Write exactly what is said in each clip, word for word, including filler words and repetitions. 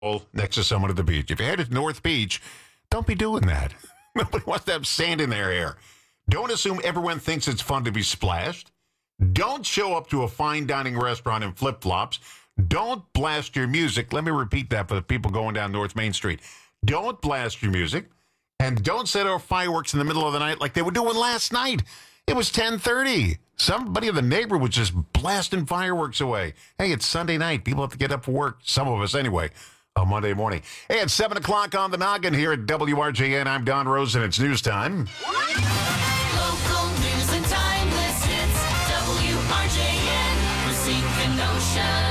next to someone at the beach. If you're headed to North Beach, don't be doing that. Nobody wants to have sand in their hair. Don't assume everyone thinks it's fun to be splashed. Don't show up to a fine dining restaurant in flip-flops. Don't blast your music. Let me repeat that for the people going down North Main Street. Don't blast your music. And don't set off fireworks in the middle of the night like they were doing last night. It was ten thirty. Somebody in the neighborhood was just blasting fireworks away. Hey, it's Sunday night. People have to get up for work. Some of us anyway. On Monday morning. Hey, it's seven o'clock on the noggin here at W R J N. I'm Don Rose, and it's news time. Local news and timeless hits. W R J N, Racine, Kenosha.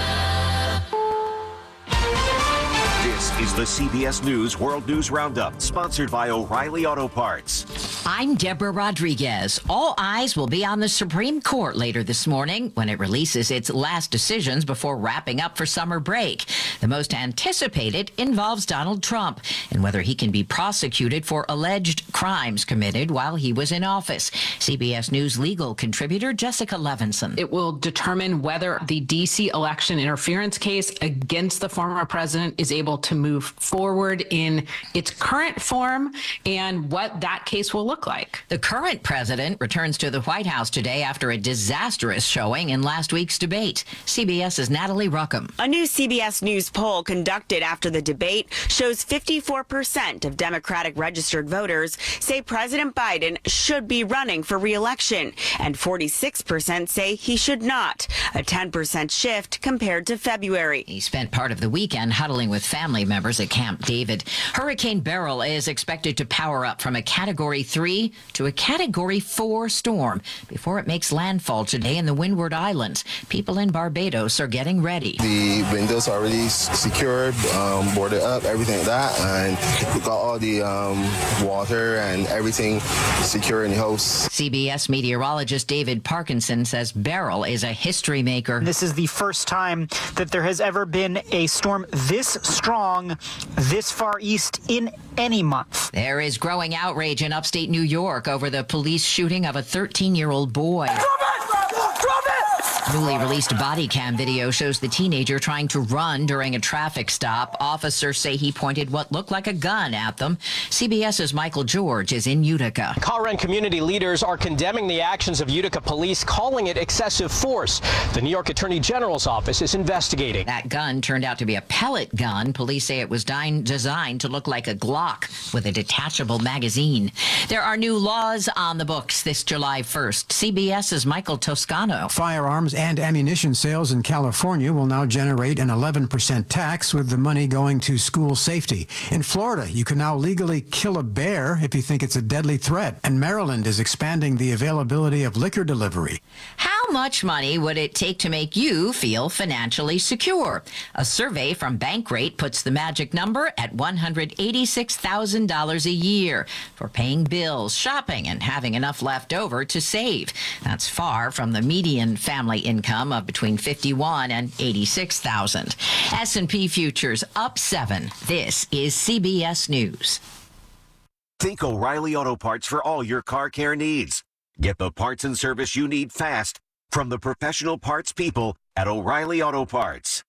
This is the C B S News World News Roundup, sponsored by O'Reilly Auto Parts. I'm Deborah Rodriguez. All eyes will be on the Supreme Court later this morning when it releases its last decisions before wrapping up for summer break. The most anticipated involves Donald Trump and whether he can be prosecuted for alleged crimes committed while he was in office. C B S News legal contributor Jessica Levinson. It will determine whether the D C election interference case against the former president is able to move forward in its current form and what that case will look like. The current president returns to the White House today after a disastrous showing in last week's debate. CBS's Natalie Ruckham. A new C B S News poll conducted after the debate shows fifty-four percent of Democratic registered voters say President Biden should be running for re-election, and forty-six percent say he should not, a ten percent shift compared to February. He spent part of the weekend huddling with family members at Camp David. Hurricane Beryl is expected to power up from a Category three to a Category four storm before it makes landfall today in the Windward Islands. People in Barbados are getting ready. The windows are already secured, um, boarded up, everything like that, and we got all the um, water and everything secure in the house. C B S meteorologist David Parkinson says Beryl is a history maker. This is the first time that there has ever been a storm this strong, this far east in any month. There is growing outrage in upstate New York over the police shooting of a thirteen-year-old boy. Newly released body cam video shows the teenager trying to run during a traffic stop. Officers say he pointed what looked like a gun at them. CBS's Michael George is in Utica. Colorado community leaders are condemning the actions of Utica police, calling it excessive force. The New York Attorney General's office is investigating. That gun turned out to be a pellet gun. Police say it was din- designed to look like a Glock with a detachable magazine. There are new laws on the books this July first. CBS's Michael Toscano. Firearms and ammunition sales in California will now generate an eleven percent tax, with the money going to school safety. In Florida, you can now legally kill a bear if you think it's a deadly threat. And Maryland is expanding the availability of liquor delivery. How much money would it take to make you feel financially secure? A survey from Bankrate puts the magic number at one hundred eighty-six thousand dollars a year for paying bills, shopping, and having enough left over to save. That's far from the median family income of between fifty-one thousand and eighty-six thousand dollars. S and P futures up seven. This is C B S News. Think O'Reilly Auto Parts for all your car care needs. Get the parts and service you need fast from the professional parts people at O'Reilly Auto Parts.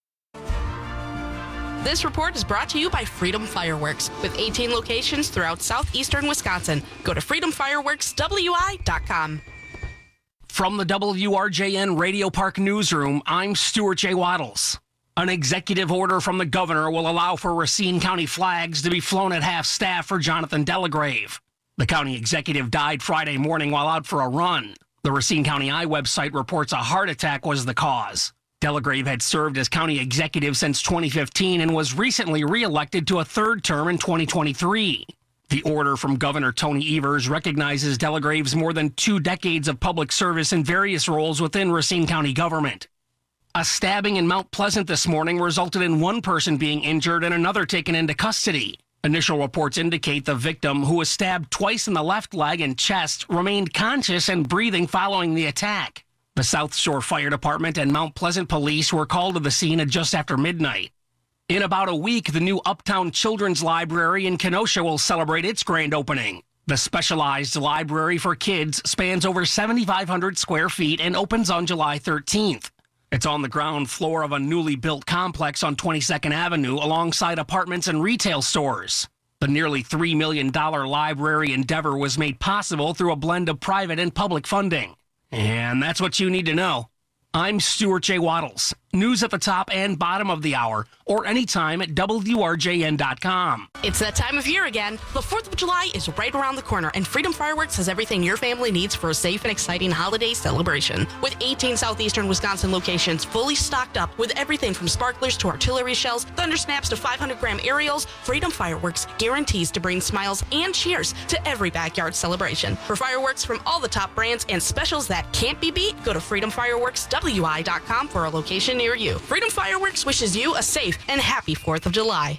This report is brought to you by Freedom Fireworks, with eighteen locations throughout southeastern Wisconsin. Go to freedom fireworks w i dot com. From the W R J N Radio Park Newsroom, I'm Stuart J. Waddles. An executive order from the governor will allow for Racine County flags to be flown at half-staff for Jonathan Delagrave. The county executive died Friday morning while out for a run. The Racine County Eye website reports a heart attack was the cause. Delagrave had served as county executive since twenty fifteen and was recently reelected to a third term in twenty twenty-three. The order from Governor Tony Evers recognizes Delagrave's more than two decades of public service in various roles within Racine County government. A stabbing in Mount Pleasant this morning resulted in one person being injured and another taken into custody. Initial reports indicate the victim, who was stabbed twice in the left leg and chest, remained conscious and breathing following the attack. The South Shore Fire Department and Mount Pleasant Police were called to the scene at just after midnight. In about a week, the new Uptown Children's Library in Kenosha will celebrate its grand opening. The specialized library for kids spans over seven thousand five hundred square feet and opens on July thirteenth. It's on the ground floor of a newly built complex on twenty-second Avenue alongside apartments and retail stores. The nearly three million dollars library endeavor was made possible through a blend of private and public funding. And that's what you need to know. I'm Stuart J. Waddles. News at the top and bottom of the hour, or anytime at W R J N dot com. It's that time of year again. The fourth of July is right around the corner, and Freedom Fireworks has everything your family needs for a safe and exciting holiday celebration. With eighteen southeastern Wisconsin locations fully stocked up with everything from sparklers to artillery shells, thunder snaps to five hundred gram aerials, Freedom Fireworks guarantees to bring smiles and cheers to every backyard celebration. For fireworks from all the top brands and specials that can't be beat, go to freedom fireworks W I dot com for a location near you. Freedom Fireworks wishes you a safe and happy fourth of July.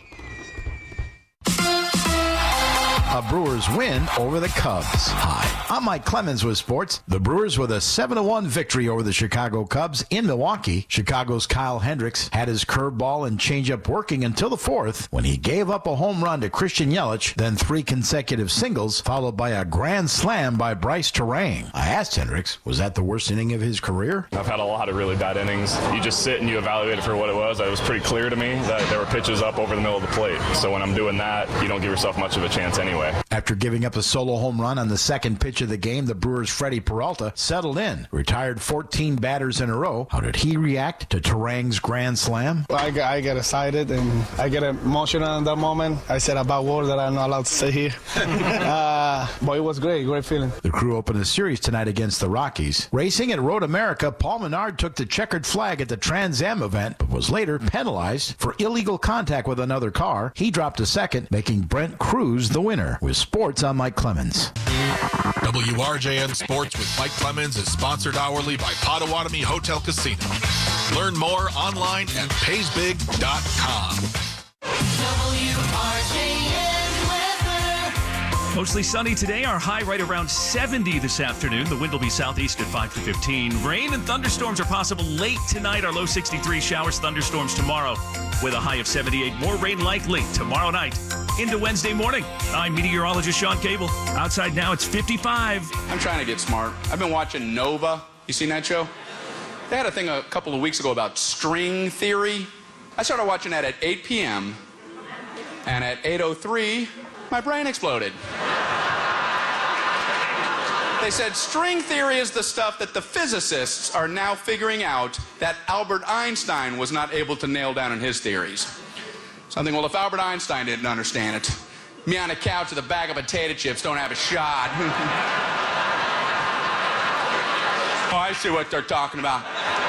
A Brewers win over the Cubs. Hi, I'm Mike Clemens with sports. The Brewers with a seven to one victory over the Chicago Cubs in Milwaukee. Chicago's Kyle Hendricks had his curveball and changeup working until the fourth when he gave up a home run to Christian Yelich, then three consecutive singles, followed by a grand slam by Bryce Terang. I asked Hendricks, was that the worst inning of his career? I've had a lot of really bad innings. You just sit and you evaluate it for what it was. It was pretty clear to me that there were pitches up over the middle of the plate. So when I'm doing that, you don't give yourself much of a chance anyway. After giving up a solo home run on the second pitch of the game, the Brewers' Freddie Peralta settled in, retired fourteen batters in a row. How did he react to Terang's grand slam? I got, I get excited and I get emotional in that moment. I said a bad word that I'm not allowed to say here. uh, but it was great, great feeling. The Crew opened the series tonight against the Rockies. Racing at Road America, Paul Menard took the checkered flag at the Trans Am event, but was later penalized for illegal contact with another car. He dropped a second, making Brent Cruz the winner. With sports, I'm Mike Clemens. W R J N Sports with Mike Clemens is sponsored hourly by Potawatomi Hotel Casino. Learn more online at pays big dot com. W R J N weather. Mostly sunny today. Our high right around seventy this afternoon. The wind will be southeast at five to fifteen. Rain and thunderstorms are possible late tonight. Our low sixty-three. Showers, thunderstorms tomorrow with a high of seventy-eight. More rain likely tomorrow night into Wednesday morning. I'm meteorologist Sean Cable. Outside now it's fifty-five. I'm trying to get smart. I've been watching Nova. You seen that show? They had a thing a couple of weeks ago about string theory. I started watching that at eight p.m. and at eight oh three, my brain exploded. They said string theory is the stuff that the physicists are now figuring out that Albert Einstein was not able to nail down in his theories. Something, well, if Albert Einstein didn't understand it, me on a couch with a bag of potato chips don't have a shot. Oh, I see what they're talking about.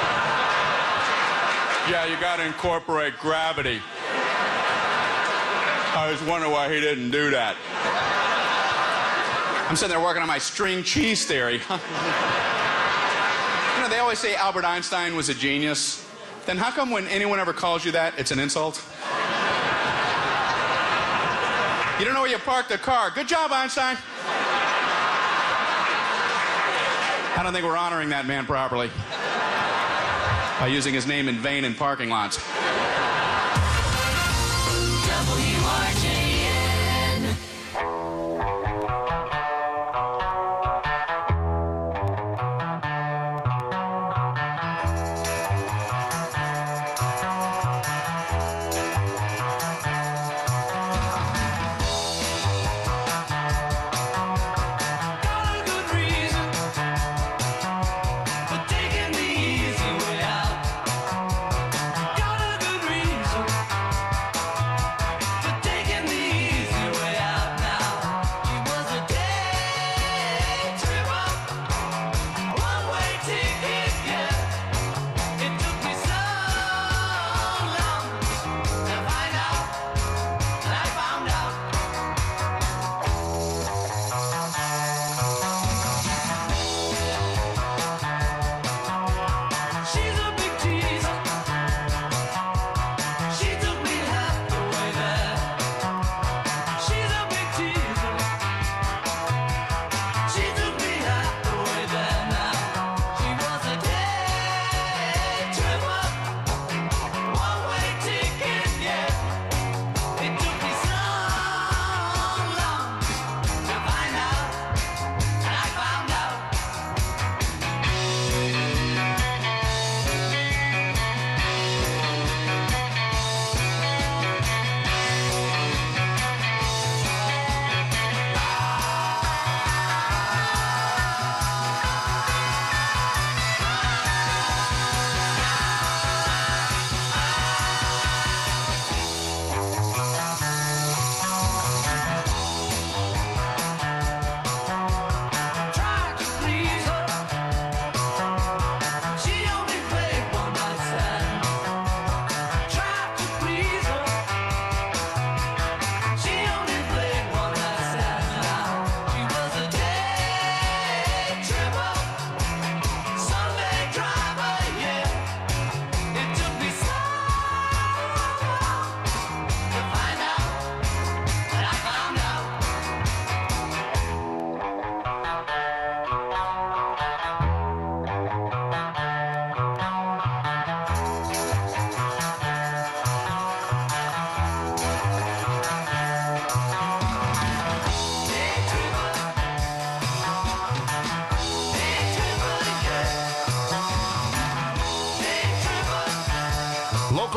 Yeah, you got to incorporate gravity. I was wondering why he didn't do that. I'm sitting there working on my string cheese theory. You know, they always say Albert Einstein was a genius. Then how come when anyone ever calls you that, it's an insult? You don't know where you parked the car. Good job, Einstein. I don't think we're honoring that man properly by using his name in vain in parking lots. W R J N. Taking the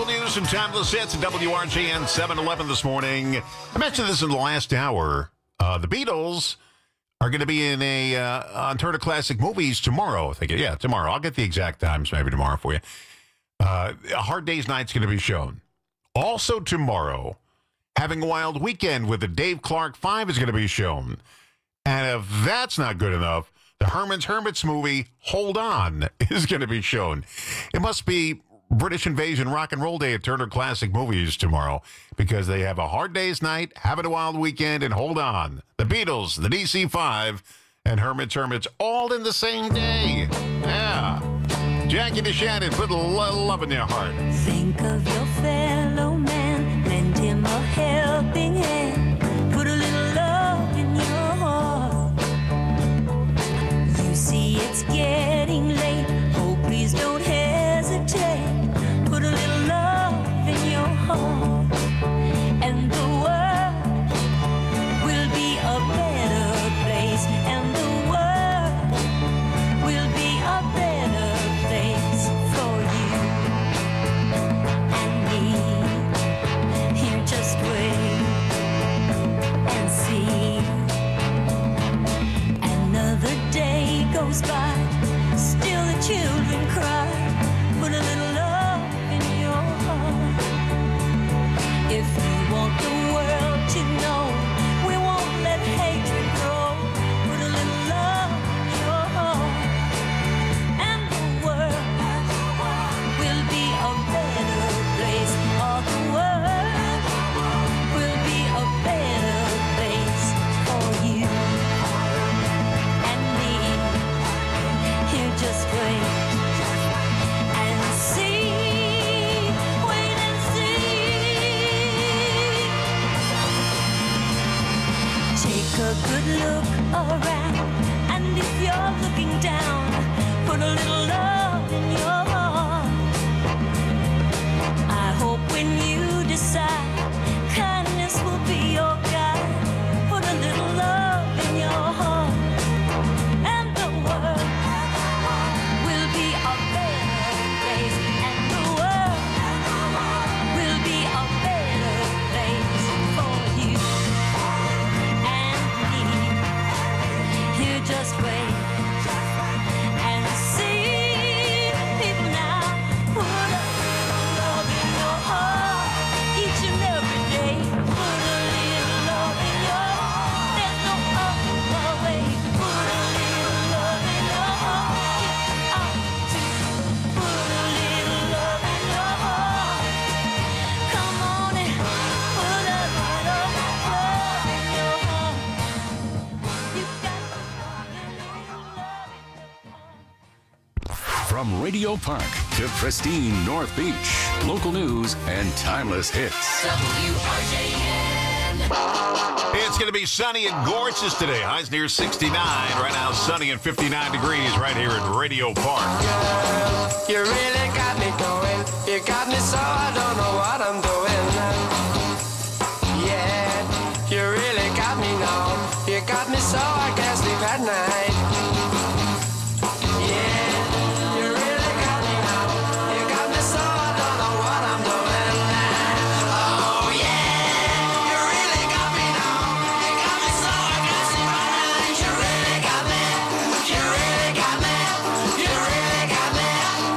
Local news and timeless hits at W R J N seven eleven this morning. I mentioned this in the last hour. Uh, the Beatles are going to be in a uh, on Turner Classic Movies tomorrow. I think, yeah, tomorrow. I'll get the exact times maybe tomorrow for you. Uh, a Hard Day's Night's going to be shown. Also tomorrow, Having a Wild Weekend with the Dave Clark Five is going to be shown. And if that's not good enough, the Herman's Hermits movie, Hold On, is going to be shown. It must be British Invasion Rock and Roll Day at Turner Classic Movies tomorrow because they have a Hard Day's Night, Having a Wild Weekend, and Hold On. The Beatles, the D C five, and Herman's Hermits all in the same day. Yeah. Jackie DeShannon, put a little love in your heart. Think of your fellow man, lend him a helping hand, put a little love in your heart. You see it's getting late, oh please don't hesitate, put a little love in your heart, and the world will be a better place, and the world will be a better place for you and me. Here, just wait and see. Another day goes by, still the children cry. Put a little love in your heart. If you want the world to know, we won't let hatred grow. Put a little love in your heart, and the world will be a better place. All the world will be a better place for you and me. Here, just wait and see. Wait and see. Take a good look around, and if you're looking down, put a little love in your heart. I hope when you decide, kindness will be your guide. Put a little love in your heart, and the world will be a better place, and the world will be a better place for you and me. Here, just wait and see. People now, put a little love in your heart each and every day. Put a little love in your heart. There's no other way. Put a little love in your heart. Get out to put a little love in your heart. Come on and put a little love in your heart. You got From Radio Park to pristine North Beach, local news and timeless hits. W R J N. It's going to be sunny and gorgeous today. Highs near sixty-nine. Right now, sunny and fifty-nine degrees right here at Radio Park. You really got me going. You got me so I don't know what I'm doing. Yeah, you really got me now. You got me so I can't sleep at night. Yeah, you really got me now. You got me so I don't know what I'm doing. Oh yeah, you really got me now. You got me so I can't sleep at night. You really got me. You really got me. You really got me.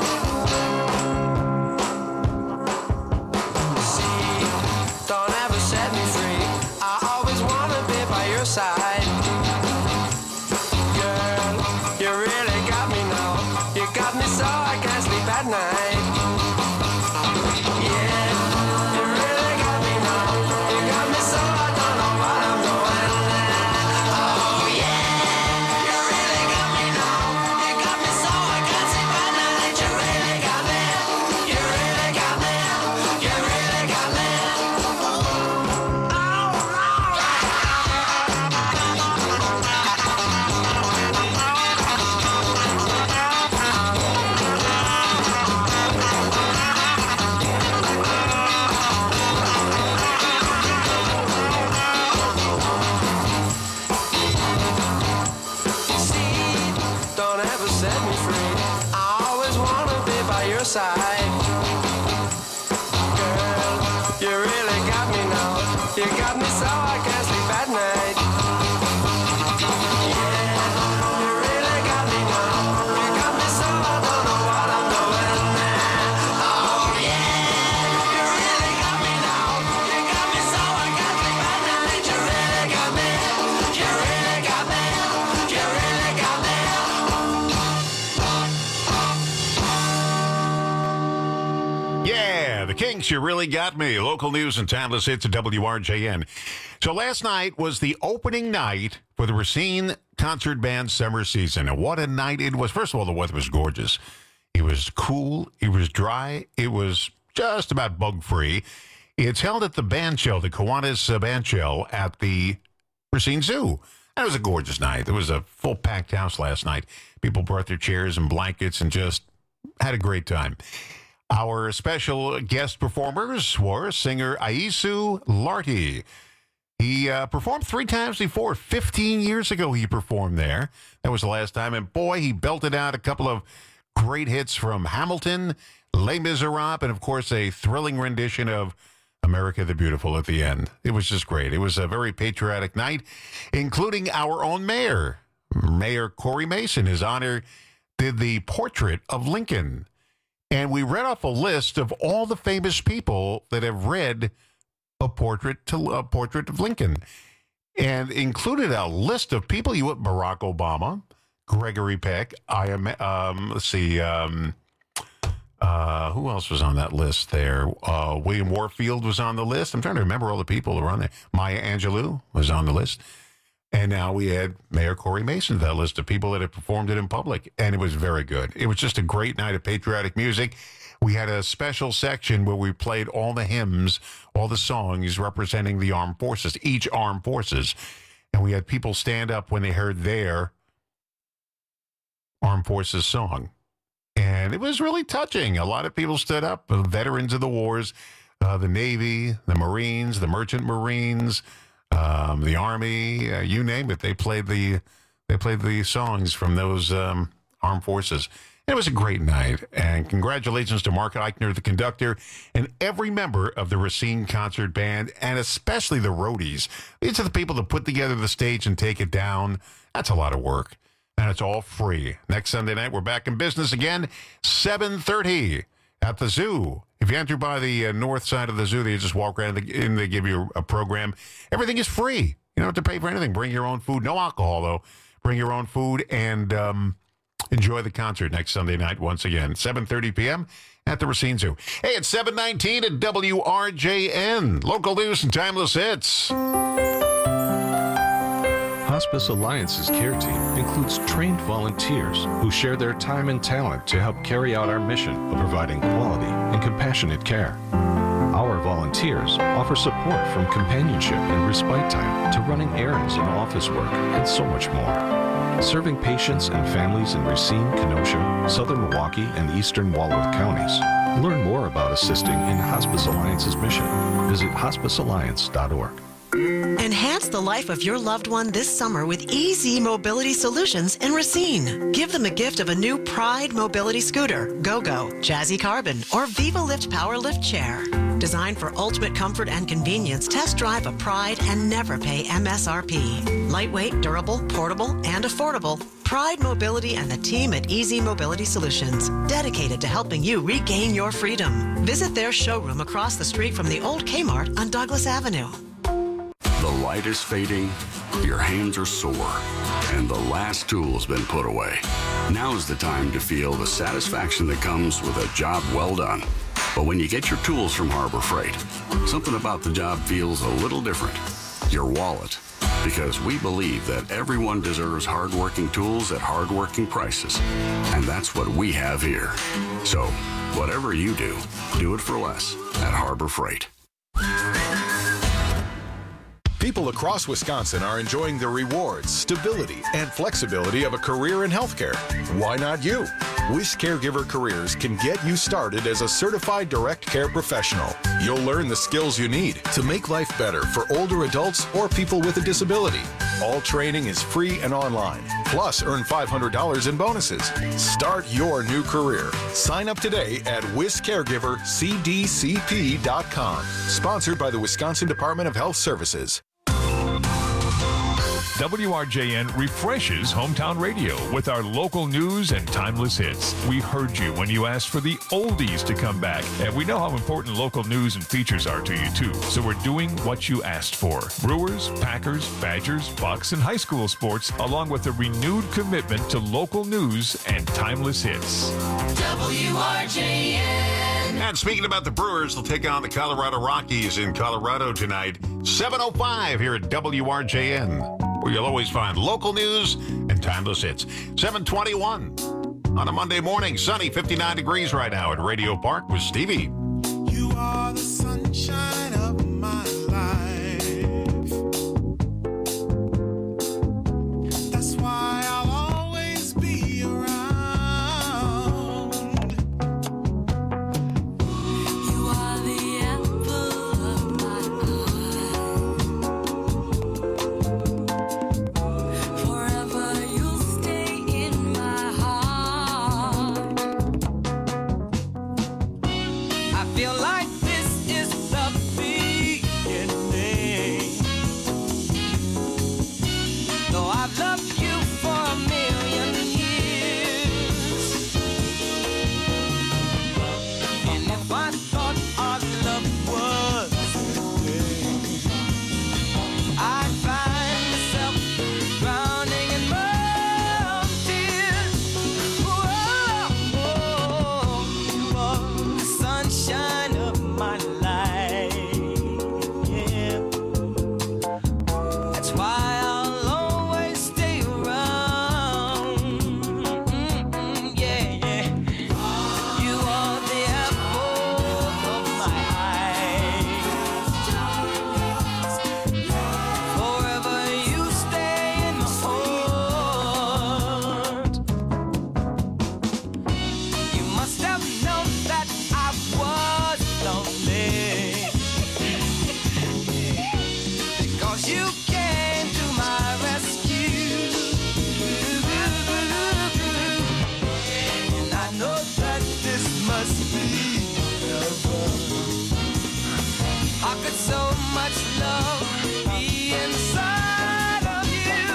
See, don't ever set me free. I always wanna be by your side. Girl, you really got me now. You got me so I can't sleep at night. Yeah, you really got me now. You got me so I don't know what I'm doing. Oh yeah, you really got me now. You got me so I can't sleep at night. You really got me. You really got me. You really got me. See, don't ever set me free. I always wanna be by your side. You got me so I can't sleep at night. Yeah, you really got me now. You got me so I don't know what I'm doing. Oh yeah, you really got me now. You got me so I can't sleep at night. You really got me. You really got me. You really got me. Yeah, the Kinks, You Really Got Me. Local news and timeless hits at W R J N. So last night was the opening night for the Racine Concert Band summer season. And what a night it was. First of all, the weather was gorgeous. It was cool. It was dry. It was just about bug-free. It's held at the band shell, the Kiwanis uh, band shell at the Racine Zoo. That was a gorgeous night. There was a full packed house last night. People brought their chairs and blankets and just had a great time. Our special guest performers were singer Aisu Larty. He uh, performed three times before. fifteen years ago he performed there. That was the last time. And boy, he belted out a couple of great hits from Hamilton, Les Miserables, and of course a thrilling rendition of America the Beautiful at the end. It was just great. It was a very patriotic night, including our own mayor, Mayor Corey Mason. His honor did the portrait of Lincoln. And we read off a list of all the famous people that have read a portrait to a portrait of Lincoln, and included a list of people. You went Barack Obama, Gregory Peck. I am. Um, let's see. Um, uh, who else was on that list there? Uh, William Warfield was on the list. I'm trying to remember all the people that were on there. Maya Angelou was on the list. And now we had Mayor Corey Mason, that list of people that had performed it in public. And it was very good. It was just a great night of patriotic music. We had a special section where we played all the hymns, all the songs representing the armed forces, each armed forces. And we had people stand up when they heard their armed forces song. And it was really touching. A lot of people stood up, veterans of the wars, uh, the Navy, the Marines, the Merchant Marines, Um, the Army, uh, you name it. They played the they played the songs from those um, armed forces. And it was a great night. And congratulations to Mark Eichner, the conductor, and every member of the Racine Concert Band, and especially the roadies. These are the people that put together the stage and take it down. That's a lot of work. And it's all free. Next Sunday night, we're back in business again, seven thirty at the zoo. If you enter by the uh, north side of the zoo, they just walk around and they give you a, a program. Everything is free. You don't have to pay for anything. Bring your own food. No alcohol, though. Bring your own food and um, enjoy the concert next Sunday night once again, seven thirty p.m. at the Racine Zoo. Hey, it's seven nineteen at W R J N. Local news and timeless hits. Hospice Alliance's care team includes trained volunteers who share their time and talent to help carry out our mission of providing quality and compassionate care. Our volunteers offer support from companionship and respite time to running errands and office work and so much more. Serving patients and families in Racine, Kenosha, Southern Milwaukee, and Eastern Walworth counties. Learn more about assisting in Hospice Alliance's mission. Visit hospice alliance dot org. Enhance the life of your loved one this summer with Easy Mobility Solutions in Racine. Give them a gift of a new Pride Mobility Scooter, Go-Go, Jazzy Carbon, or Viva Lift Power Lift Chair. Designed for ultimate comfort and convenience, test drive a Pride and never pay M S R P. Lightweight, durable, portable, and affordable. Pride Mobility and the team at Easy Mobility Solutions, dedicated to helping you regain your freedom. Visit their showroom across the street from the old Kmart on Douglas Avenue. The light is fading, your hands are sore, and the last tool's been put away. Now's the time to feel the satisfaction that comes with a job well done. But when you get your tools from Harbor Freight, something about the job feels a little different. Your wallet. Because we believe that everyone deserves hardworking tools at hardworking prices. And that's what we have here. So, whatever you do, do it for less at Harbor Freight. People across Wisconsin are enjoying the rewards, stability, and flexibility of a career in healthcare. Why not you? Wish Caregiver Careers can get you started as a certified direct care professional. You'll learn the skills you need to make life better for older adults or people with a disability. All training is free and online. Plus, earn five hundred dollars in bonuses. Start your new career. Sign up today at wis caregiver c d c p dot com. Sponsored by the Wisconsin Department of Health Services. W R J N refreshes hometown radio with our local news and timeless hits. We heard you when you asked for the oldies to come back, and we know how important local news and features are to you too. So we're doing what you asked for. Brewers, Packers, Badgers, Bucks, and high school sports, along with a renewed commitment to local news and timeless hits. W R J N. And speaking about the Brewers, they'll take on the Colorado Rockies in Colorado tonight, seven oh five here at W R J N. Where you'll always find local news and timeless hits. seven twenty-one on a Monday morning. Sunny, fifty-nine degrees right now at Radio Park with Stevie. You are the sunshine of my life. That's why I'll always be around. You are the apple of my forever you'll stay in my heart. I feel like this is the beginning. Though I've loved you for a million years, and if I thought our love was fleeting, I'd find myself drowning in my tears. Whoa, you are the sunshine of my life. Yeah, that's why I'll always stay around. Mm-mm, yeah, yeah. You are the apple of my eye. Forever you stay in my heart. You must have known that I was lonely, because you came to my rescue. And I know that this must be heaven. How could so much love be inside of you?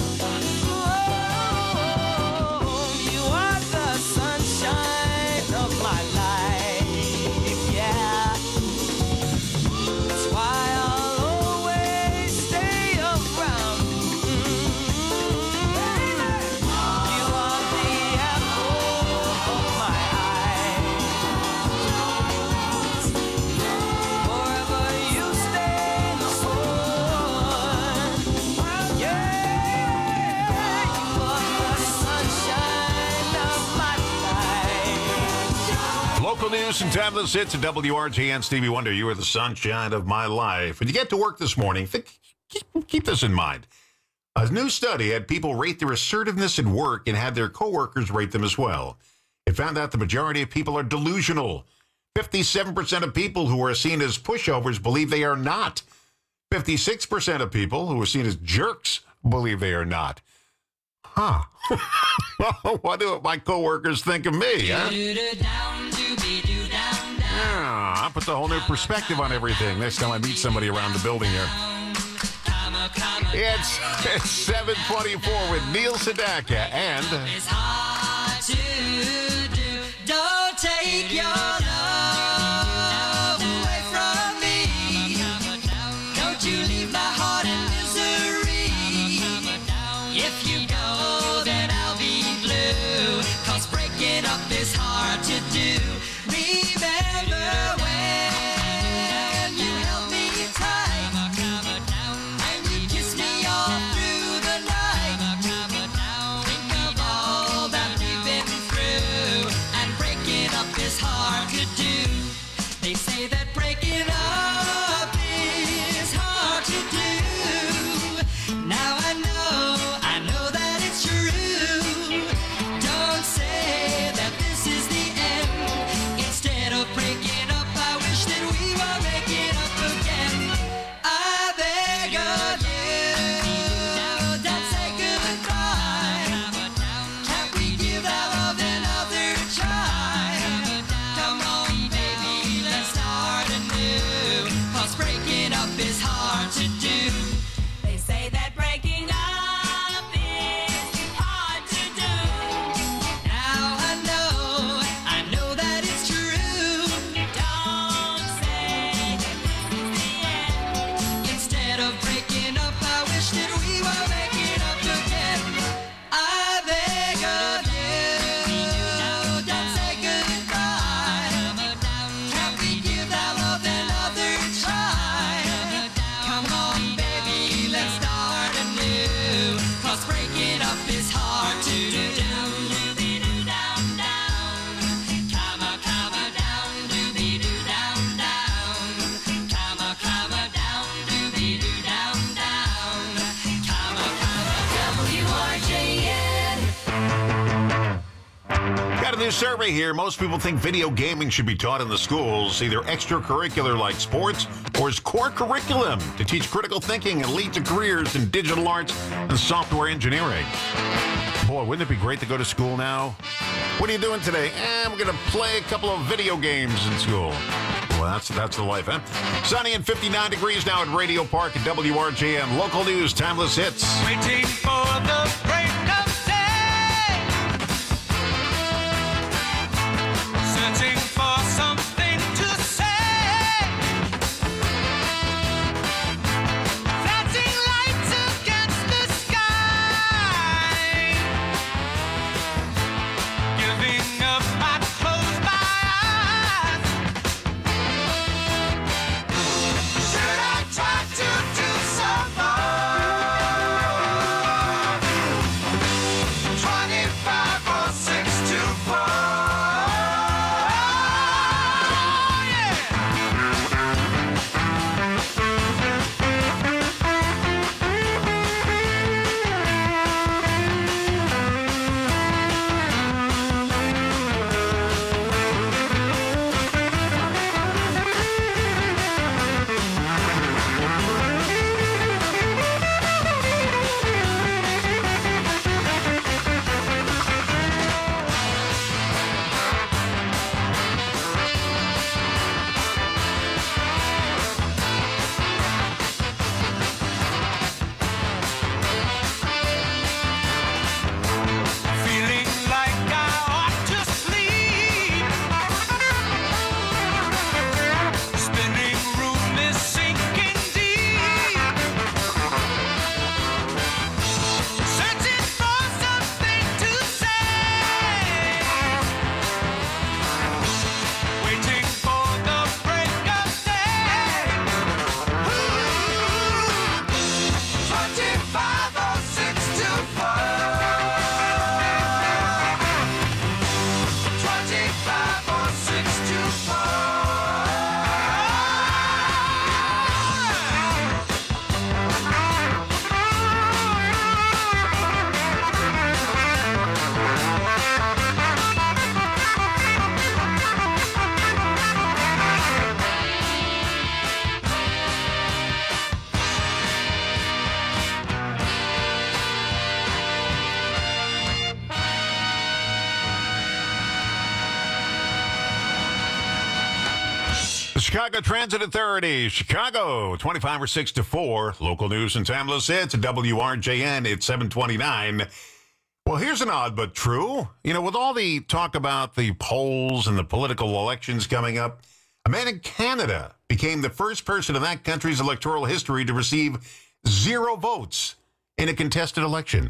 Oh, you are the sunshine of my life, yeah. That's why I'll always stay around. You are the apple of my eye. Forever you stay in my heart. Yeah, you are the sunshine of my life. Local news and timeless hits at W R J N. Stevie Wonder, you are the sunshine of my life. When you get to work this morning, think, keep, keep this in mind. A new study had people rate their assertiveness at work and had their coworkers rate them as well. It found out the majority of people are delusional. fifty-seven percent of people who are seen as pushovers believe they are not. fifty-six percent of people who are seen as jerks believe they are not. Huh. What do my coworkers think of me, huh? Yeah, I put a whole new perspective on everything next time I meet somebody around the building here. It's, it's seven twenty-four with Neil Sedaka and... It's hard to do. Don't take your love away from me. Don't you leave my heart in misery. If you go, then I'll be blue. 'Cause breaking up is hard to do. Remember when you held me tight and you kissed me all through the night. Think of all that we've been through, and breaking up is hard to do. They say that breaking up is hard to do. Now I know, I know that it's true. Don't say that this is the end. Instead of breaking up, I wish that we were making up again. I beg of you, don't say goodbye. new survey here. Most people think video gaming should be taught in the schools, either extracurricular like sports or as core curriculum to teach critical thinking and lead to careers in digital arts and software engineering. Boy, wouldn't it be great to go to school now? What are you doing today? Eh, I'm going to play a couple of video games in school. Well, that's that's the life, huh? Sunny and fifty-nine degrees now at Radio Park at W R J M. Local news, timeless hits. Waiting for the break of day. Searching for something to say. Flashing lights against the sky. Giving up, I close my eyes. Should I try to do some more? twenty-five or six to four. Feeling like I ought to sleep. Spinning room is sinking deep. Searching for something to say. Waiting for the break of day. twenty-five or six to four. twenty-five or six to The Chicago Transit Authority, Chicago, twenty-five or six to four. Local news and timeless hits at W R J N. It's seven twenty-nine. Well, here's an odd but true. You know, with all the talk about the polls and the political elections coming up, a man in Canada became the first person in that country's electoral history to receive zero votes in a contested election.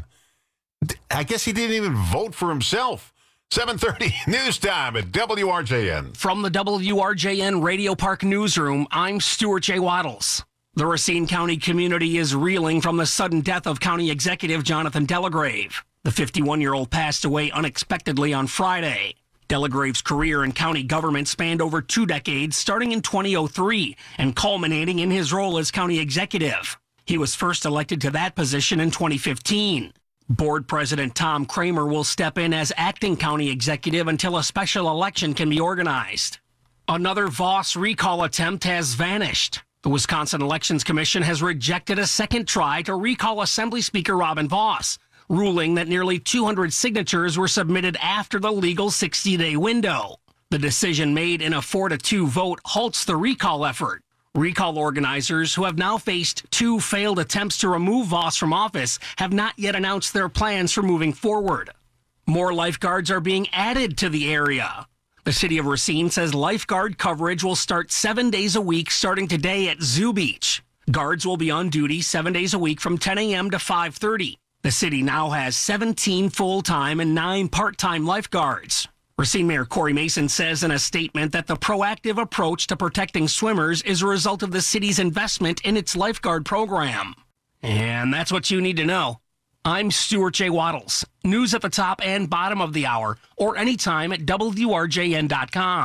I guess he didn't even vote for himself. seven thirty news time at W R J N. From the W R J N Radio Park Newsroom, I'm Stuart J. Waddles. The Racine County community is reeling from the sudden death of County Executive Jonathan Delagrave. The fifty-one-year-old passed away unexpectedly on Friday. Delagrave's career in county government spanned over two decades, starting in two thousand three and culminating in his role as county executive. He was first elected to that position in twenty fifteen. Board President Tom Kramer will step in as acting county executive until a special election can be organized. Another Voss recall attempt has vanished. The Wisconsin Elections Commission has rejected a second try to recall Assembly Speaker Robin Voss, ruling that nearly two hundred signatures were submitted after the legal sixty-day window. The decision made in a four to two vote halts the recall effort. Recall organizers, who have now faced two failed attempts to remove Voss from office, have not yet announced their plans for moving forward. More lifeguards are being added to the area. The city of Racine says lifeguard coverage will start seven days a week starting today at Zoo Beach. Guards will be on duty seven days a week from ten a.m. to five thirty. The city now has seventeen full-time and nine part-time lifeguards. Racine Mayor Corey Mason says in a statement that the proactive approach to protecting swimmers is a result of the city's investment in its lifeguard program. And that's what you need to know. I'm Stuart J. Waddles. News at the top and bottom of the hour, or anytime at W R J N dot com.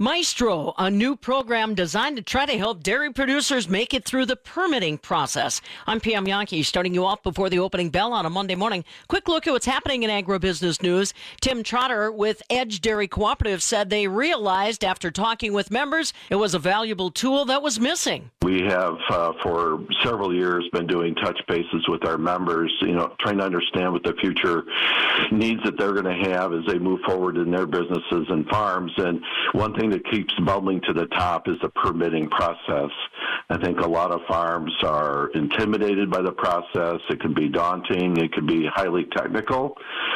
Maestro, a new program designed to try to help dairy producers make it through the permitting process. I'm Pam Yankee, starting you off before the opening bell on a Monday morning. Quick look at what's happening in agribusiness news. Tim Trotter with Edge Dairy Cooperative said they realized after talking with members it was a valuable tool that was missing. We have uh, for several years been doing touch bases with our members, you know, trying to understand what the future needs that they're going to have as they move forward in their businesses and farms. And one thing that keeps bubbling to the top is the permitting process. I think a lot of farms are intimidated by the process. It can be daunting. It can be highly technical.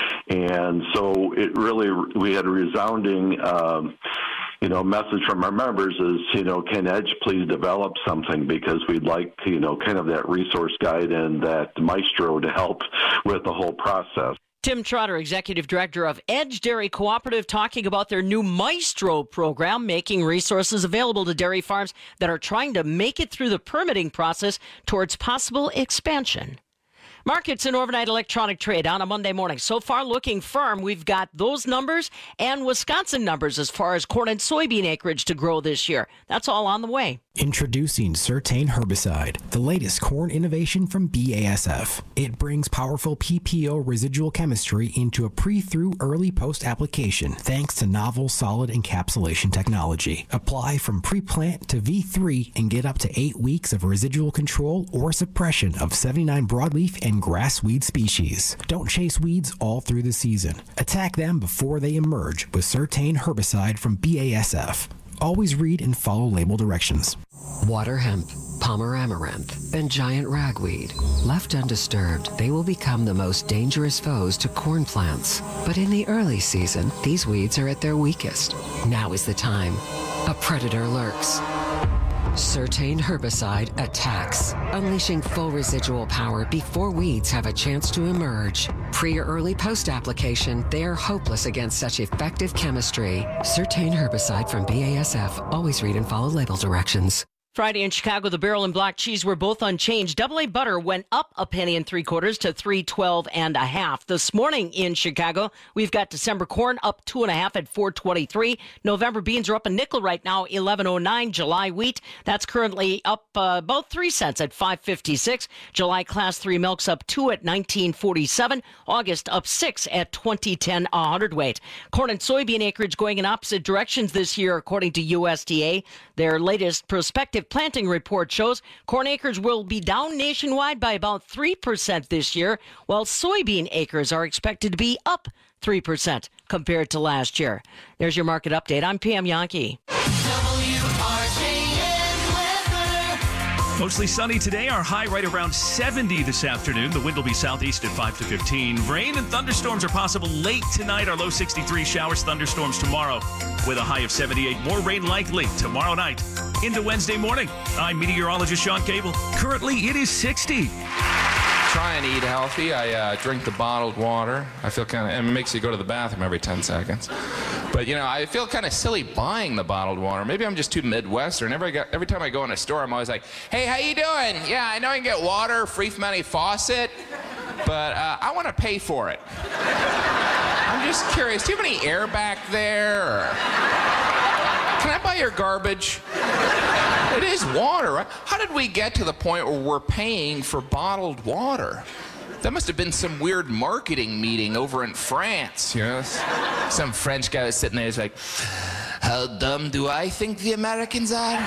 And so it really, we had a resounding um, you know, message from our members is, you know, can Edge please develop something, because we'd like, you know, kind of that resource guide and that Maestro to help with the whole process. Tim Trotter, Executive Director of Edge Dairy Cooperative, talking about their new Maestro program, making resources available to dairy farms that are trying to make it through the permitting process towards possible expansion. Markets and overnight electronic trade on a Monday morning. So far looking firm. We've got those numbers and Wisconsin numbers as far as corn and soybean acreage to grow this year. That's all on the way. Introducing Certain Herbicide, the latest corn innovation from B A S F. It brings powerful P P O residual chemistry into a pre-through early post application thanks to novel solid encapsulation technology. Apply from pre-plant to V three and get up to eight weeks of residual control or suppression of seventy-nine broadleaf and grass weed species. Don't chase weeds all through the season. Attack them before they emerge with Certain Herbicide from B A S F. Always read and follow label directions. Water hemp, Palmer amaranth, and giant ragweed. Left undisturbed, they will become the most dangerous foes to corn plants. But in the early season, these weeds are at their weakest. Now is the time. A predator lurks. Certain Herbicide attacks, unleashing full residual power before weeds have a chance to emerge. Pre or early post application, they are hopeless against such effective chemistry. Certain Herbicide from B A S F. Always read and follow label directions. Friday in Chicago, the barrel and block cheese were both unchanged. Double A butter went up a penny and three quarters to three twelve and a half. This morning in Chicago, we've got December corn up two and a half at four twenty-three. November beans are up a nickel right now, eleven oh nine. July wheat, that's currently up uh, about three cents at five fifty-six. July class three milk's up two at nineteen forty-seven. August up six at twenty ten a hundredweight. Corn and soybean acreage going in opposite directions this year, according to U S D A. Their latest prospective planting report shows corn acres will be down nationwide by about three percent this year, while soybean acres are expected to be up three percent compared to last year. There's your market update. I'm Pam Yankee. Mostly sunny today. Our high right around seventy this afternoon. The wind will be southeast at five to fifteen. Rain and thunderstorms are possible late tonight. Our low sixty-three. Showers, thunderstorms tomorrow with a high of seventy-eight. More rain likely tomorrow night into Wednesday morning. I'm meteorologist Sean Cable. Currently, it is sixty. Try and eat healthy. I uh, drink the bottled water. I feel kind of, and it makes you go to the bathroom every ten seconds. But, you know, I feel kind of silly buying the bottled water. Maybe I'm just too Midwestern. Every, every time I go in a store, I'm always like, hey, how you doing? Yeah, I know you can get water free from any faucet, but uh, I want to pay for it. I'm just curious, do you have any air back there? Or can I buy your garbage? It is water, right? How did we get to the point where we're paying for bottled water? That must have been some weird marketing meeting over in France, you know? Some French guy was sitting there, he's like, how dumb do I think the Americans are?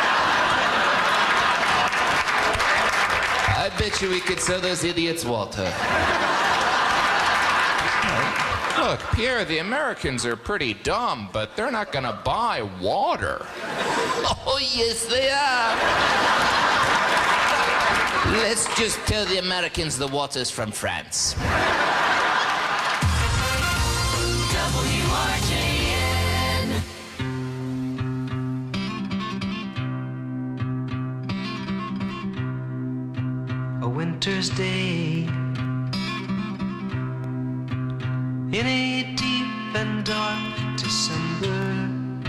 I bet you we could sell those idiots water. Look, Pierre, the Americans are pretty dumb, but they're not gonna buy water. Oh, yes, they are. Let's just tell the Americans the water's from France. W R J N. A winter's day in a deep and dark December.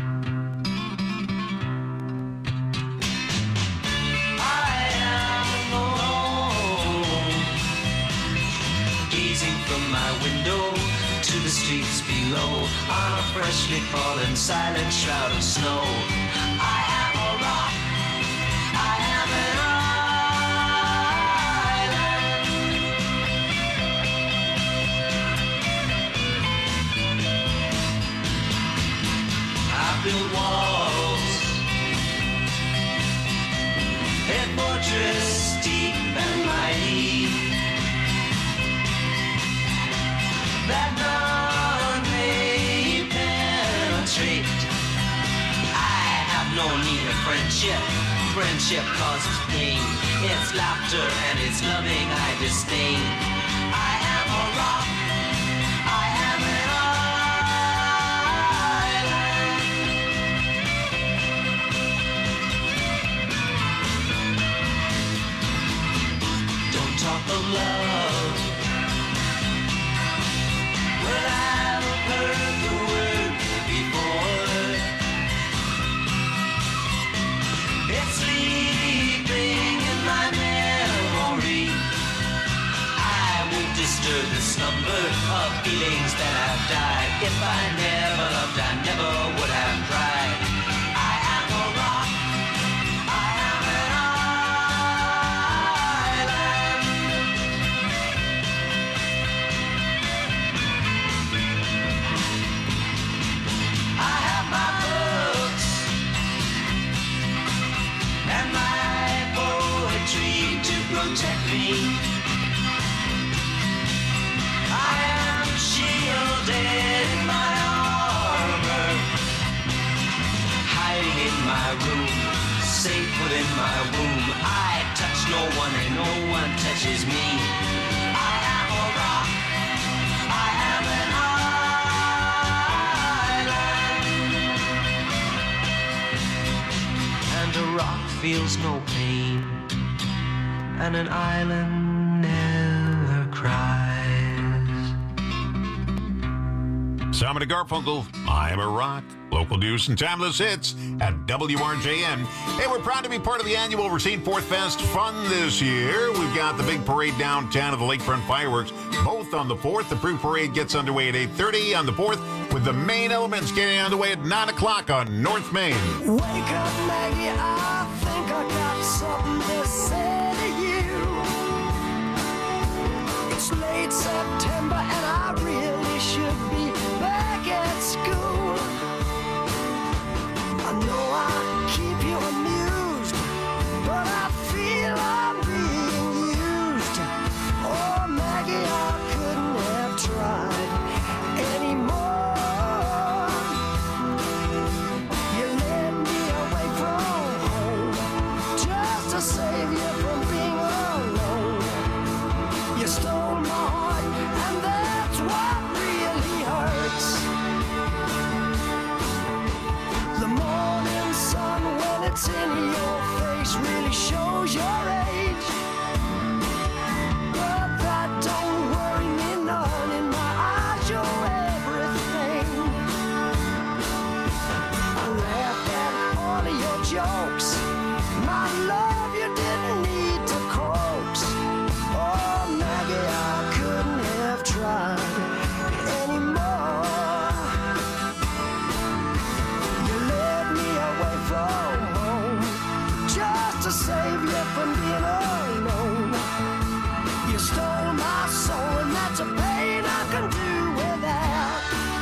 I am alone, gazing from my window to the street. streets below, on a freshly fallen silent shroud of snow. I am a rock, I am an island. I build walls, a fortress deep and mighty, that none may penetrate. I have no need of friendship. Friendship causes pain. It's laughter and it's loving I disdain. I am a rock. I am an island. Don't talk of love. Well, I've heard the word before. It's sleeping in my memory. I won't disturb the slumber of feelings that have died. If I never loved, I never would have cried. I am a rock. I am an I have my books and my poetry to protect me. I am shielded in my armor, hiding in my room, safe within my womb. I touch no one and no one touches me. I am a rock. I am an island. And a rock feels no pain, and an island never cries. Simon and Garfunkel, I Am a Rock. Local news and timeless hits at W R J M. Hey, we're proud to be part of the annual Racine Fourth Fest fun this year. We've got the big parade downtown of the Lakefront Fireworks, both on the fourth. The pre-parade gets underway at eight thirty on the fourth, with the main elements getting underway at nine o'clock on North Main. Wake up, Maggie, I think I got something to say to you. It's late September and I really should be back at school. I know I keep you amused, but I feel I'm being used. Oh, Maggie, I couldn't have tried anymore. You led me away from home just to save you from being alone. You stole my heart, and that's what really hurts. The morning sun, when it's in your face, really shows your age. But that don't worry me none. In my eyes, you're everything. I laughed at all of your jokes. My love, you didn't need to coax. Oh, Maggie, I couldn't have tried anymore. You led me away from home just to save you from being alone. You stole my soul, and that's a pain I can do without.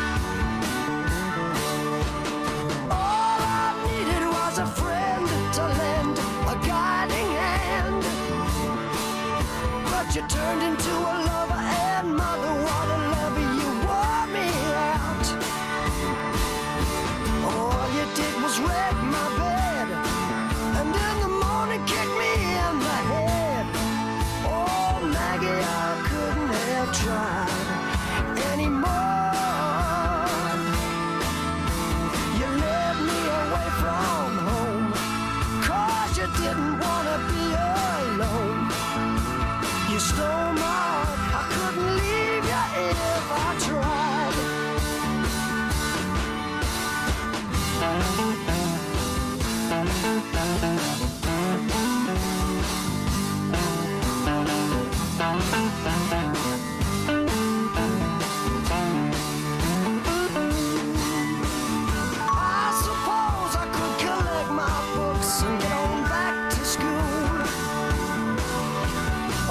All I needed was a friend to lend a guiding hand. But you turned into a lover, and mother, what a lover, you wore me out. All you did was wreck my bed, and in the morning kick me in the head. Oh, Maggie, I couldn't have tried anymore. You led me away from home, 'cause you didn't want to be alone. You stole my heart, I couldn't leave you if I tried.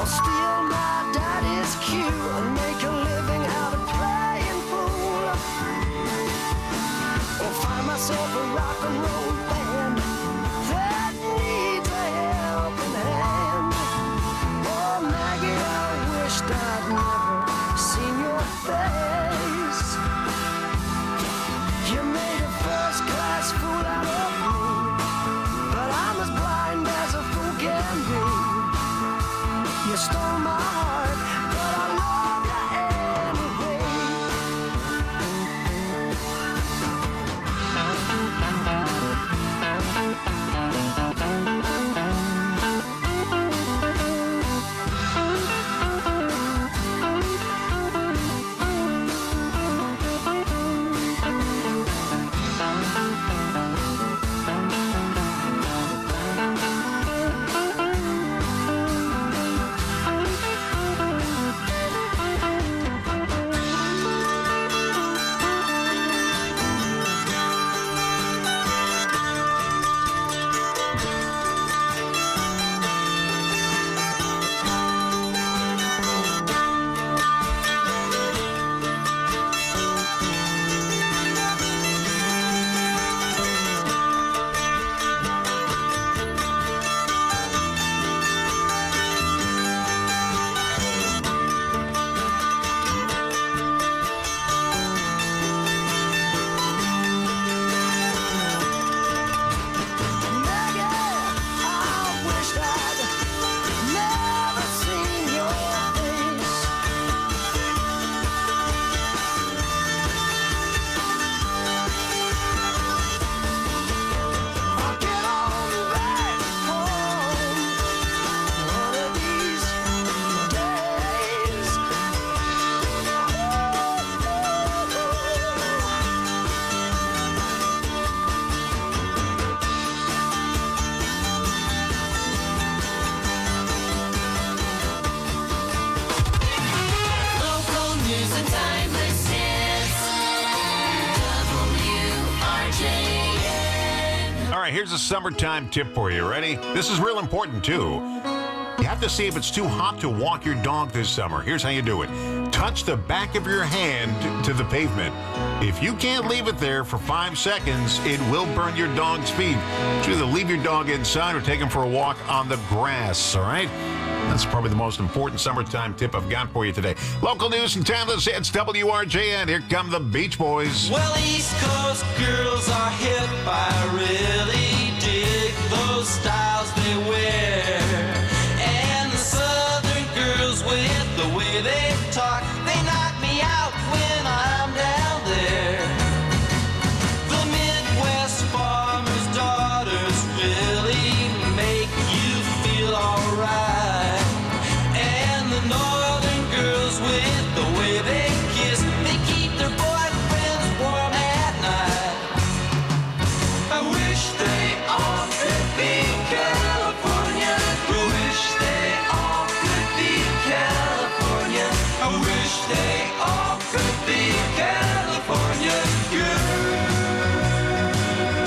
I'll steal my daddy's cue and make a living out of playing fool. Or find myself a rock and roll band that needs a helping hand. Oh, Maggie, I wished I'd never seen your face. You made a first-class fool out of me, but I'm as blind as a fool can be. You stole my heart, but I love you Here's a summertime tip for you. Ready? This is real important, too. You have to see if it's too hot to walk your dog this summer. Here's how you do it. Touch the back of your hand to the pavement. If you can't leave it there for five seconds, it will burn your dog's feet. So either leave your dog inside or take him for a walk on the grass, all right? That's probably the most important summertime tip I've got for you today. Local news and timeless hits, W R J N. Here come the Beach Boys. Well, East Coast girls are hip. I really dig those styles they wear. And the Southern girls with the way they talk, they knock me out when I'm down there. The Midwest farmers' daughters really make you feel alright. And the Northern girls with the way they kiss, they keep their boyfriends warm at night. I wish they all could be California. I wish they all could be California. I wish they all could be California girls.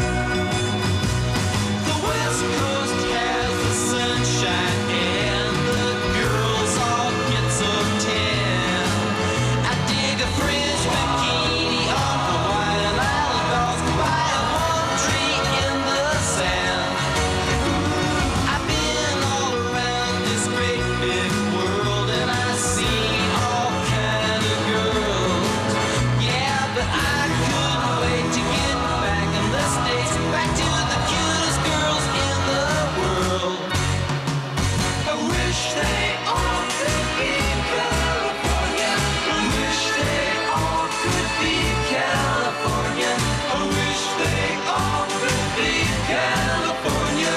The West Coast has the sunshine and the girls all get so tan. I dig a fringe bikini on Hawaiian Island, by a palm tree in the sand. I've been all around this great big world and I've seen all kind of girls. Yeah, but I couldn't wait to get back in the States, back to the cutest girls in the world. I wish they all could be California. I wish they all could be California. I wish they all could be California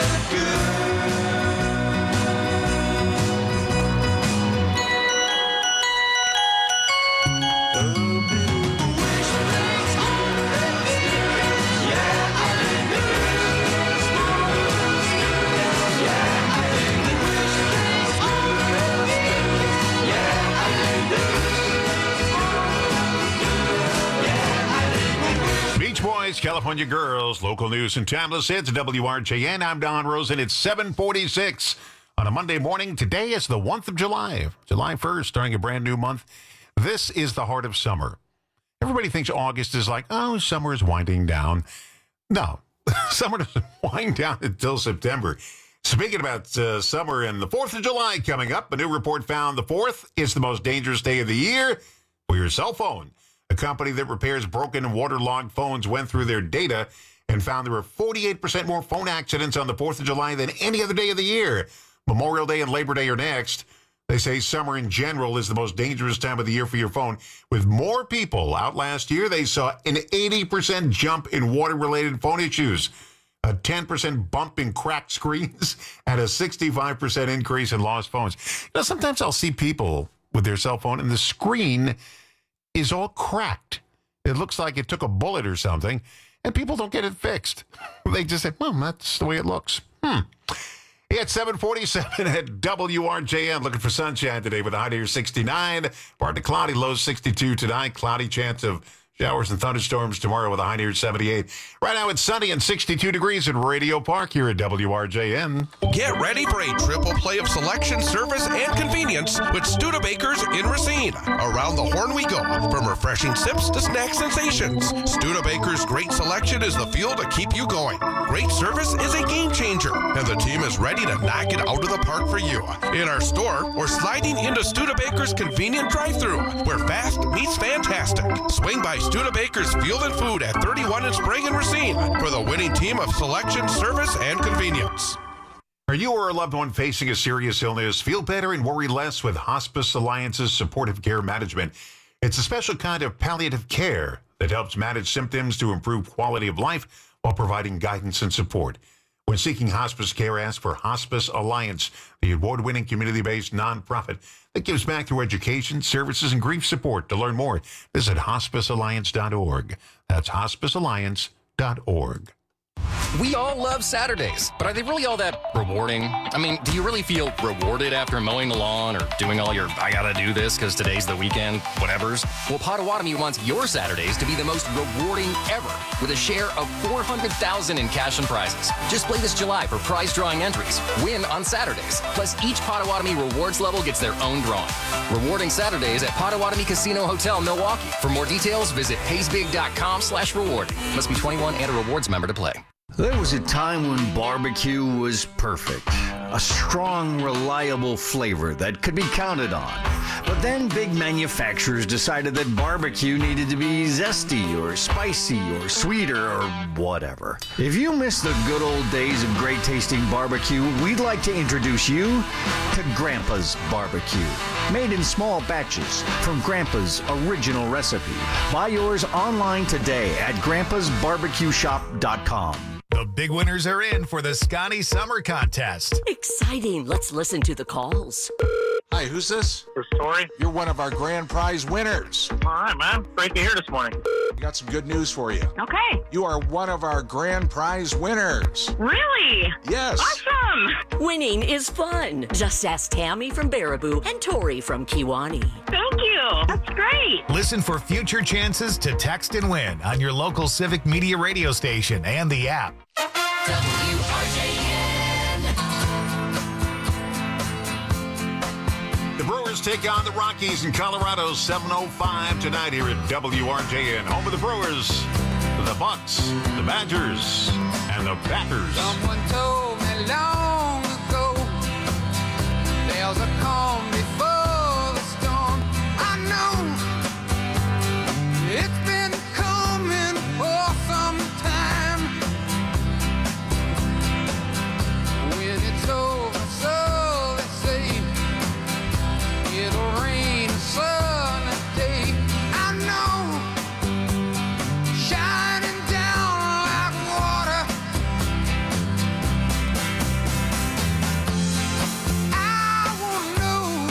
Beach Boys, California Girls, local news and timeless hits, W R J N. I'm Don Rosen. It's seven forty-six on a Monday morning. Today is the first of July, July first, starting a brand new month. This is the heart of summer. Everybody thinks August is like, oh, summer is winding down. No, summer doesn't wind down until September. Speaking about uh, summer and the fourth of July coming up, a new report found the fourth is the most dangerous day of the year for your cell phone. A company that repairs broken and waterlogged phones went through their data and found there were forty-eight percent more phone accidents on the fourth of July than any other day of the year. Memorial Day and Labor Day are next. They say summer in general is the most dangerous time of the year for your phone. With more people out last year, they saw an eighty percent jump in water-related phone issues, a ten percent bump in cracked screens, and a sixty-five percent increase in lost phones. You know, sometimes I'll see people with their cell phone, and the screen is all cracked. It looks like it took a bullet or something, and people don't get it fixed. They just say, well, that's the way it looks. Hmm. It's seven forty-seven at W R J N. Looking for sunshine today with a high near sixty-nine. Partly cloudy, low sixty-two tonight. Cloudy chance of showers and thunderstorms tomorrow with a high near seventy-eight. Right now it's sunny and sixty-two degrees at Radio Park here at W R J N. Get ready for a triple play of selection, service, and convenience with Studebakers in Racine. Around the horn we go, from refreshing sips to snack sensations. Studebakers' great selection is the fuel to keep you going. Great service is a game changer, and the team is ready to knock it out of the park for you. In our store, we're sliding into Studebakers' convenient drive-thru, where fast meets fantastic. Swing by Studebakers Field and Food at thirty-one in Sprague and Racine for the winning team of selection, service, and convenience. Are you or a loved one facing a serious illness? Feel better and worry less with Hospice Alliance's supportive care management. It's a special kind of palliative care that helps manage symptoms to improve quality of life while providing guidance and support. When seeking hospice care, ask for Hospice Alliance, the award-winning community-based nonprofit that gives back through education, services, and grief support. To learn more, visit hospice alliance dot org. That's hospice alliance dot org. We all love Saturdays, but are they really all that rewarding? I mean, do you really feel rewarded after mowing the lawn or doing all your I gotta do this because today's the weekend, whatevers? Well, Potawatomi wants your Saturdays to be the most rewarding ever with a share of four hundred thousand dollars in cash and prizes. Just play this July for prize drawing entries. Win on Saturdays. Plus, each Potawatomi rewards level gets their own drawing. Rewarding Saturdays at Potawatomi Casino Hotel, Milwaukee. For more details, visit paysbig.com slash rewarding. Must be twenty-one and a rewards member to play. There was a time when barbecue was perfect. A strong, reliable flavor that could be counted on. But then big manufacturers decided that barbecue needed to be zesty or spicy or sweeter or whatever. If you miss the good old days of great tasting barbecue, we'd like to introduce you to Grandpa's Barbecue. Made in small batches from Grandpa's original recipe. Buy yours online today at grandpas barbecue shop dot com. The big winners are in for the Scotty Summer Contest. Exciting. Let's listen to the calls. Hi, who's this? This is Tori. You're one of our grand prize winners. All right, man. Great to hear this morning. We got some good news for you. Okay. You are one of our grand prize winners. Really? Yes. Awesome. Winning is fun. Just ask Tammy from Baraboo and Tori from Kiwani. Thank you. That's great. Listen for future chances to text and win on your local Civic Media radio station and the app. W R J N. The Brewers take on the Rockies in Colorado, seven oh five tonight here at W R J N. Home of the Brewers, the Bucks, the Badgers, and the Packers. Someone told me long ago there's a calm before the storm. I know it's been coming for some time. When it's over, so they say it'll rain a sunny day. I know, shining down like water. I wanna know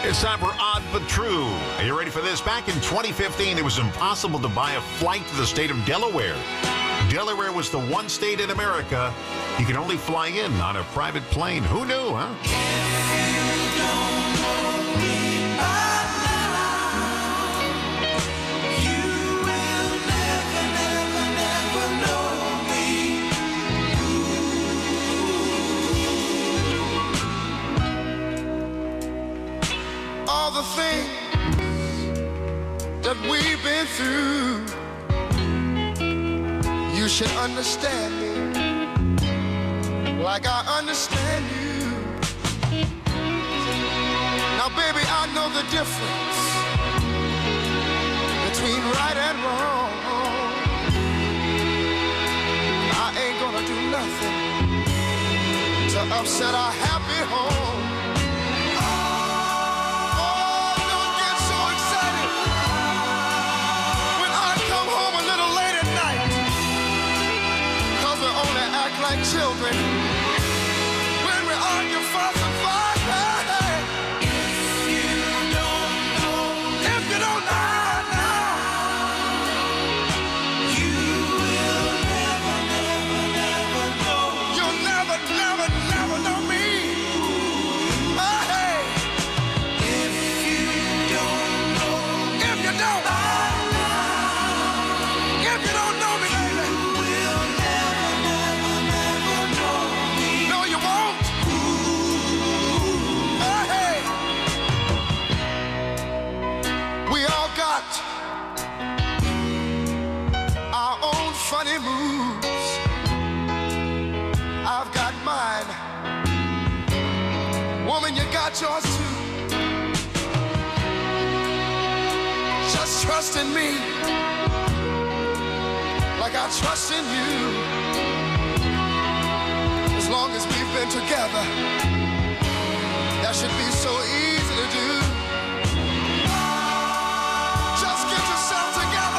It's time for Odd But True. Are you ready for this? Back in twenty fifteen, it was impossible to buy a flight to the state of Delaware. Delaware was the one state in America you could only fly in on a private plane. Who knew, huh? All the things that we've been through, you should understand me like I understand you. Now, baby, I know the difference between right and wrong. I ain't gonna do nothing to upset our happy home. Like children, when we argue, fuss and fight. Hey, if you don't know, if you don't know now, you will never, never, never know. You'll never, never, never know me. Hey, if you don't know, if you don't, if you don't know me, baby. Funny moves, I've got mine. Woman, you got yours too. Just trust in me like I trust in you. As long as we've been together, that should be so easy to do. Just get yourself together.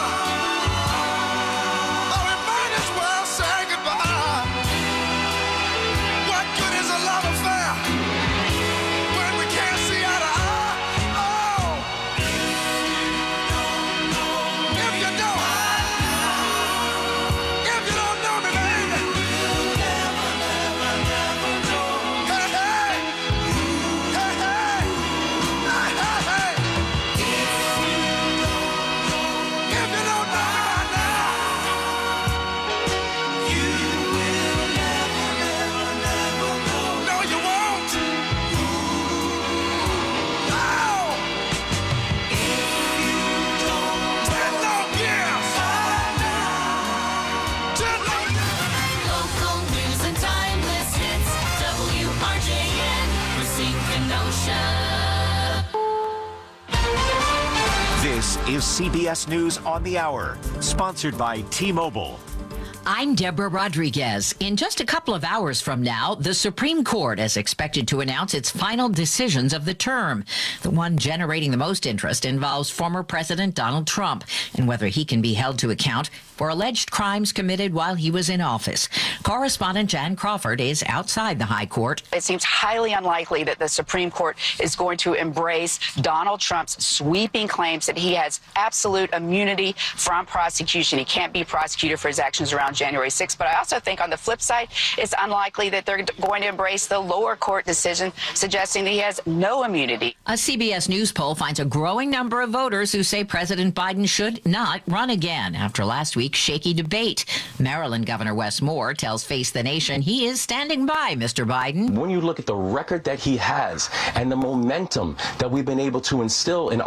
This is C B S News on the Hour, sponsored by T-Mobile. I'm Deborah Rodriguez. In just a couple of hours from now, the Supreme Court is expected to announce its final decisions of the term. The one generating the most interest involves former President Donald Trump and whether he can be held to account for alleged crimes committed while he was in office. Correspondent Jan Crawford is outside the High Court. It seems highly unlikely that the Supreme Court is going to embrace Donald Trump's sweeping claims that he has absolute immunity from prosecution. He can't be prosecuted for his actions around January sixth. But I also think on the flip side, it's unlikely that they're going to embrace the lower court decision suggesting that he has no immunity. A C B S News poll finds a growing number of voters who say President Biden should not run again after last week's shaky debate. Maryland Governor Wes Moore tells Face the Nation he is standing by Mister Biden. When you look at the record that he has and the momentum that we've been able to instill in